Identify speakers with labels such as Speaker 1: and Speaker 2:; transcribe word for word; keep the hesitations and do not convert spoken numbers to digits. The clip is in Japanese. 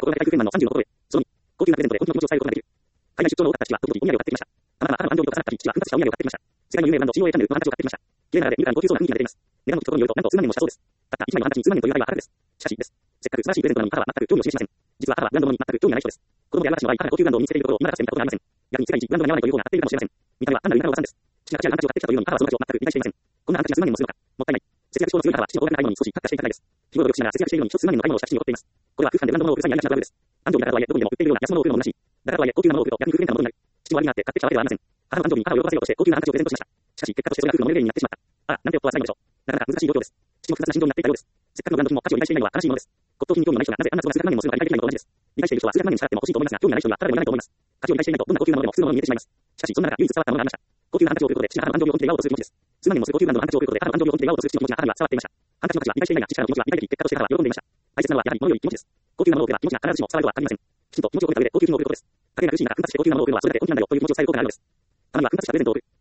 Speaker 1: ころが大空間のさんじゅうのところへ。そのに、高級なプレゼントで本気の気持ちを伝えることができる。海外出張の多かった父は、時々お土産を買ってきました。たまたま母の安城に重なったり、父は奮発したお土産を買ってきました。世界の有名ブランド シーオーエー チャンネルのハンカチを買ってきました。綺麗なので見るからに高級そうな雰囲気が出ています。値段の聞くところによると、なんと数万円もしたそうです。たったいちまいのハンカチに数万円という値は破格です。しかし、です。せっかく素晴らしいプレゼントなのに母は全く興味を示しません。実は母はブランド物に全く興味がない人です。子供である私の場合、母が高級ブランドを身につけているところを今だかつて見たことがありません。逆に世界一ブランドが似合わないという方が当たっているかもしれません。見た目は単なる田舎のおばさんです。父が高いハンカチを買ってきたというのに母はその価値を全く理解していません。こんなハンカチが数万円もするのか。もったいない。節約志向の強い母は父の高額な買い物に少し格下していたためです。日頃努力しながら節約しているのに一つ数万円の買い物をした父に怒っています。これは空間でブランド物を売る際にありがちなトラブルです。安城にだからとはいえどこにでも売っているような安物を売るのも同じ。だからとはいえ高級なものを売ると逆に不便なものになる。父の割になって買ってきたわけではありません。母の安城に母を喜ばせようとして高級なハンカチをプレゼントしました。しかし結果としてそれが夫婦のモデルになってしまった。ああ、なんて夫は最後でしょう。なかなか難しい状況です。父も複雑な心情になっていたようです。せっかくのブランド品も価値を理解していないのは悲しいものです。骨董品に興味のない人がなぜあんな数万円もするのか理解できないのと同じです。理解している人は数百万円も使っても欲しいと思いますが、興味がない人にはただでもいらないと思います。価値を理解していないとどんな高級なものでも普通のものに見えてしまいます。しかしそんな中唯一伝わったものがありました。高級なハンカチを売ることで父が母の安城を本気で祝おうとする気持ちです。数万円もする高級ブランドのハンカチを売ることで母の安城を本気で祝おうとする父の気持ちが母には伝わっていました。ハンカチの価値は理解していないが父からの気持ちは理解でき、結果として母は喜んでいました。大切なのはやはり物より気持ちです。高級なものを売れば気持ちが必ずしも伝わるとは限りません。きちんと気持ちを込めた上で高級品を売ることです。家計が苦しいなら奮発して高級なものを売るのはそれだけ高級なんだよという気持ちを伝えることがあるのです。たまには奮発したプレゼントを売る。